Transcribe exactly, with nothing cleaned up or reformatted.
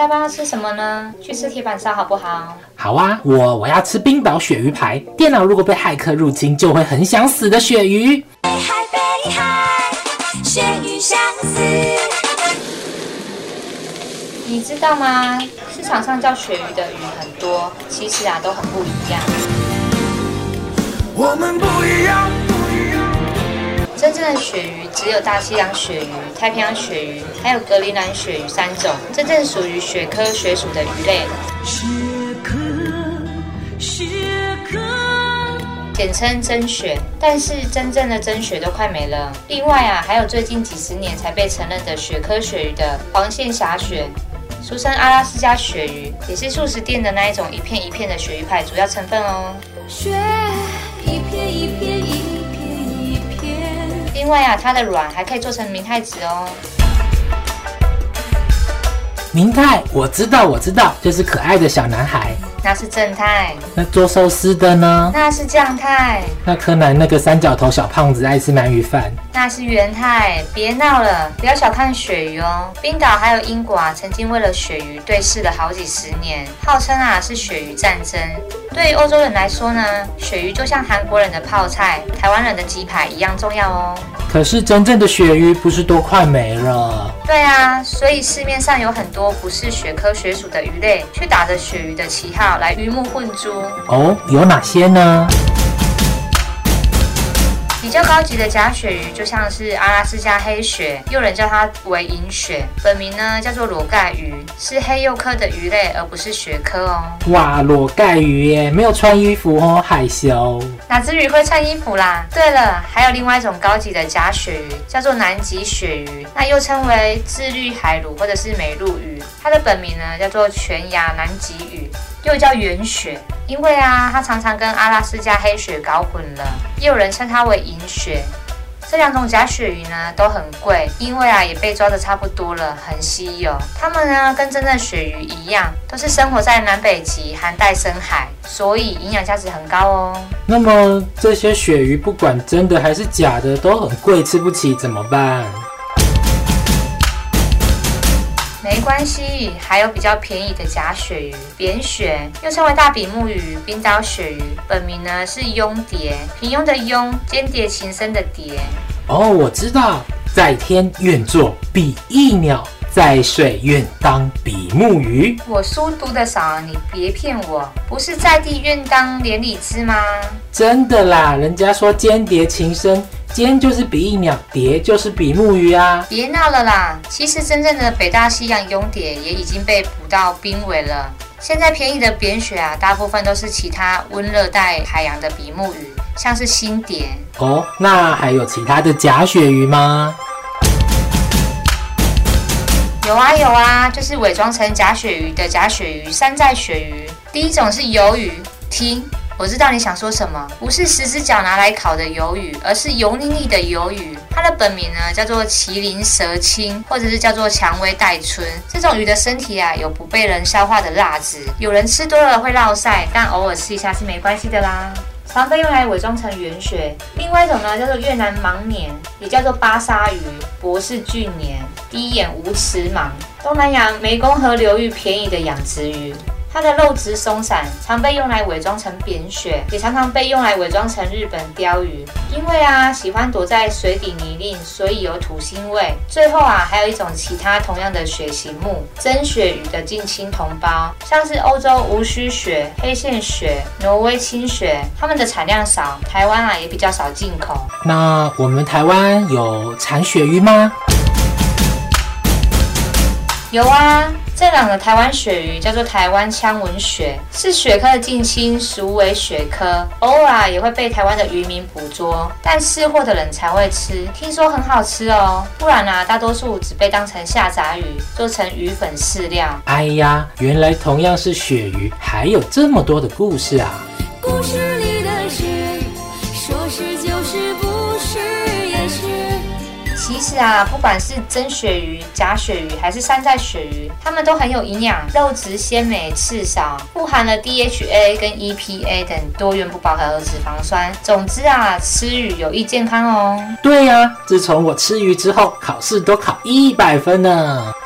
下班要吃什么呢？去吃铁板烧好不好？ 好啊，我我要吃冰岛鳕鱼排。电脑如果被骇客入侵，就会很想死的鳕鱼。 北海北海，鳕鱼相思。 你知道吗？市场上叫鳕鱼的鱼很多，其实啊都很不一样。 我们不一样。 真正的鳕鱼只有大西洋鳕鱼、太平洋鳕鱼，还有格陵兰鳕鱼三种，真正属于鳕科鳕属的鱼类。 鳕科，鳕科， 简称真鳕，但是真正的真鳕都快没了。另外啊，还有最近几十年才被承认的鳕科鳕鱼的黄线峡鳕，俗称阿拉斯加鳕鱼，也是素食店的那一种一片一片的鳕鱼排主要成分哦。 鳕一片一片一片。 另外啊，它的卵还可以做成明太子哦。 明太，我知道，我知道，就是可爱的小男孩。 那是正太。 那做寿司的呢？ 那是酱太。 那柯南那个三角头小胖子爱吃鳗鱼饭。 那是元太。别闹了，不要小看鳕鱼哦。冰岛还有英国啊，曾经为了鳕鱼对峙了好几十年，号称啊是鳕鱼战争。对于欧洲人来说呢，鳕鱼就像韩国人的泡菜、台湾人的鸡排一样重要哦。 可是真正的鳕鱼不是都快没了？ 对啊，所以市面上有很多不是鳕科鳕属的鱼类，却打着鳕鱼的旗号来鱼目混珠。 哦，有哪些呢？ 比较高级的假鳕鱼就像是阿拉斯加黑鳕，又人叫它为银鳕，本名呢叫做裸盖鱼，是黑鼬科的鱼类，而不是鳕科哦。 哇，裸盖鱼耶，没有穿衣服哦，害羞。 哪只鱼会穿衣服啦？对了，还有另外一种高级的假鳕鱼，叫做南极鳕鱼，那又称为自律海鲈或者是美鲈鱼，它的本名呢叫做全牙南极鱼，又叫圆鳕，因为啊，它常常跟阿拉斯加黑鳕搞混了，也有人称它为银鳕。这两种假鳕鱼呢都很贵，因为啊也被抓得差不多了，很稀有。它们呢跟真正鳕鱼一样，都是生活在南北极寒带深海，所以营养价值很高哦。 那么这些鳕鱼不管真的还是假的，都很贵，吃不起怎么办？ 没关系，还有比较便宜的假鳕鱼，扁鳕，又称为大比目鱼、冰岛鳕鱼，本名呢是庸蝶，平庸的庸，间谍情深的蝶。 哦，我知道，在天愿作比翼鸟，在水愿当比目鱼。 我书读得少，你别骗我，不是在地愿当连理枝吗？ 真的啦，人家说间谍情深。尖就是比翼鸟，蝶就是比目鱼啊！ 别闹了啦！其实真正的北大西洋庸蝶也已经被捕到濒危了。现在便宜的扁鳕啊，大部分都是其他温热带海洋的比目鱼，像是新蝶。 哦，那还有其他的假鳕鱼吗？ 有啊有啊，就是伪装成假鳕鱼的假鳕鱼、山寨鳕鱼。第一种是鱿鱼，听。我知道你想说什么，不是十只脚拿来烤的鱿鱼，而是油腻腻的鱿鱼。它的本名呢叫做麒麟蛇青，或者是叫做蔷薇带春。这种鱼的身体啊有不被人消化的蜡质，有人吃多了会落晒，但偶尔吃一下是没关系的啦。常被用来伪装成圆鳕。另外一种呢叫做越南盲鲶，也叫做巴沙鱼、博士巨鲶、低眼无齿蟒，东南亚湄公河流域便宜的养殖鱼。它的肉质松散，常被用来伪装成扁鳕，也常常被用来伪装成日本鲷鱼。因为啊喜欢躲在水底泥泞，所以有土腥味。最后啊还有一种其他同样的鳕形目，真鳕鱼的近亲同胞，像是欧洲无须鳕、黑线鳕、挪威青鳕，它们的产量少，台湾啊也比较少进口。 那我们台湾有产鳕鱼吗？ 有啊，这两个台湾鳕鱼叫做台湾枪吻鳕，是鳕科的近亲，属为鳕科，偶尔也会被台湾的渔民捕捉，但吃货的人才会吃，听说很好吃哦。不然啊，大多数只被当成下杂鱼，做成鱼粉饲料。 哎呀，原来同样是鳕鱼，还有这么多的故事啊！ 故事里的事，说是就是，不是也是。 其实啊，不管是真鳕鱼、假鳕鱼还是山寨鳕鱼，它们都很有营养，肉质鲜美、刺少，富含了 D H A 跟 E P A 等多元不饱和脂肪酸。总之啊，吃鱼有益健康哦。 对呀、啊，自从我吃鱼之后，考试都考一百分呢。